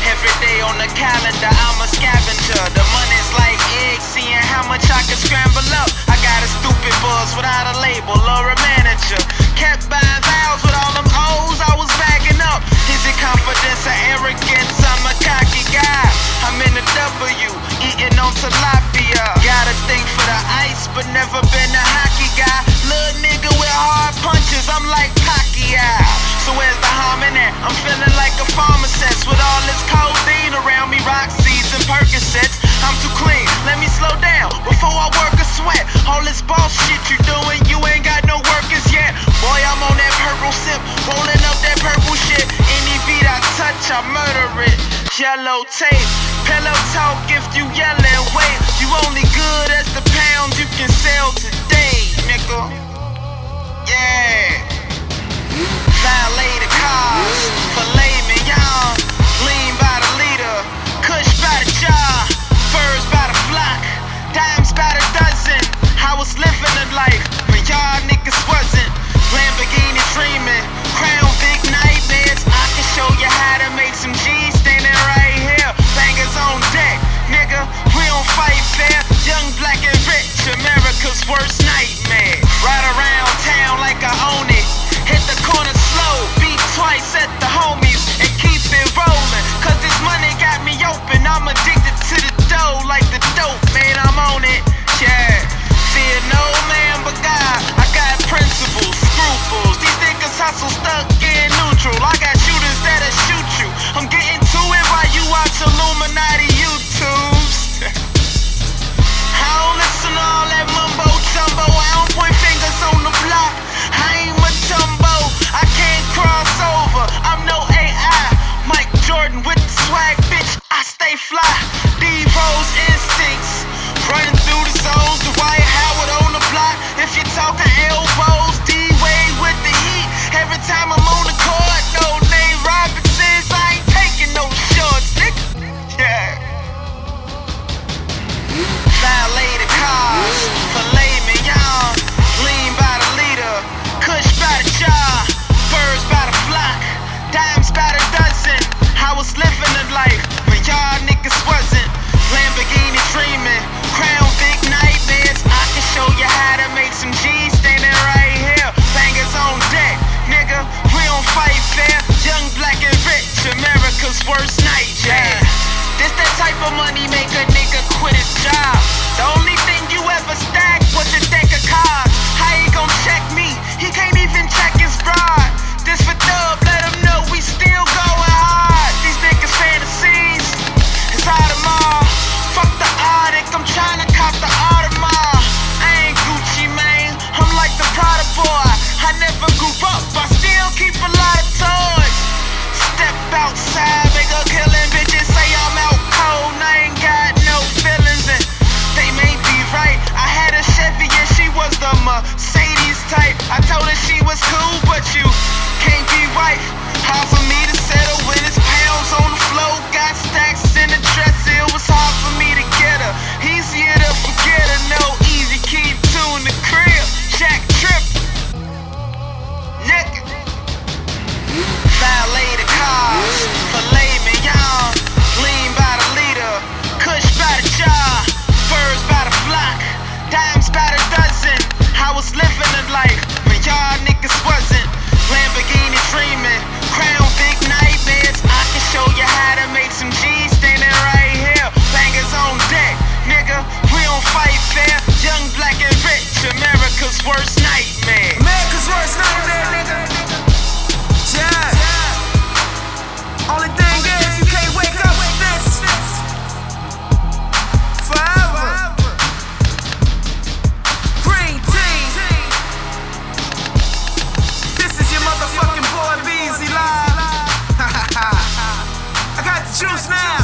Every day on the calendar, I'm a scavenger. The money's like eggs, seeing how much I can scramble up. I got a stupid buzz without a label or a manager. Kept buying vows with all them O's I was bagging up. Is it confidence or arrogance? I'm a cocky guy. I'm in the W, eating on tilapia. Got a thing for the ice, but never been a hockey guy. Little nigga with hard punches, I'm like Pacquiao. So where's the harm in that? I'm feeling like a pharmacist with all this codeine around me, Roxy's and Percocets. I'm too clean, let me slow down before I work a sweat. All this boss shit you doing, you ain't got no workers yet. Boy, I'm on that purple sip, rolling up that purple shit. Any beat I touch, I murder it. Yellow tape, pillow talk if you yelling. Wait, you only good as the pounds you can sell today, nigga. Yeah. Valet the cars, filet mignon, lean by the liter, kush by the jar, furs by the flock, dimes by the dozen. I was living a life when y'all niggas wasn't. Lamborghini dreaming, crown big nightmares. I can show you how to make some G's standing right here. Bangers on deck, nigga, we don't fight fair. Young, black and rich, America's worst nightmare. Ride around town like I own it. Hit the corner slow, beat twice at the homies, and keep it rolling. Cause this money got me open, I'm addicted to the dough like the dope, man, I'm on it, yeah. Fear no man but God, I got principles, scruples. These niggas hustle stuck in neutral. I got shooters that'll shoot you. I'm getting to it while you watch Illuminati YouTubes. I don't listen to all that mumbo jumbo. I don't point fingers on the block. I ain't Matumbo. I can't cross over. I'm no AI. Mike Jordan with the swag, bitch. I stay fly. D-Rose instincts. Running through the zones. Dwight Howard on the block. If you're talking elbows, D-Wade with the heat. Every time I'm on the court, no name Robinsons. I ain't taking no shorts, nigga. Yeah. Valet the cars, filet mignon, lean by the liter, kush by the jar, furs by the flock, dimes by the dozen. I was living a life when y'all niggas wasn't. Lamborghini dreaming, crown big nightmares. I can show you how to make some G's standing right here. Bangers on deck, nigga, we don't fight fair. Young, black and rich, America's worst nightmare. This that type of money make a nigga quit his job. The only thing you ever stacked was a deck of cards. How he gon' check me? He can't even check his broad. This for Dub, let him know we still going hard. These niggas fantasies is Audemars. Fuck the Arctic, I'm tryna cop the Audemars. I ain't Gucci, man, I'm like the Prada boy. I never grew up, I still keep a lot of toys. Step outside, make a killing, bitches say I'm out cold, I ain't got no feelings, and they may be right. I had a Chevy and she was the Mercedes type. I told her she was cool, but you can't be right. Hard for me to settle when it's pounds on the floor. Got stacks in the dresser, it was hard for me to get her. Easier to forget her, no easy keep two in the crib. Jack Trip, nigga. Valet the cars, filet mignon, lean by the liter, kush by the jar, furs by the flock, dimes by the dozen. I was living a life when y'all niggas wasn't. Lamborghini dreaming, crown big nightmares. I can show you how to make some G's standing right here. Bangers on deck, nigga, we don't fight fair. Young, black and rich, America's worst nightmare. America's worst nightmare, nigga. Yeah. Only thing is, you can't wake up with this forever. Green tea. This is your motherfucking boy Beezy live. I got the juice now.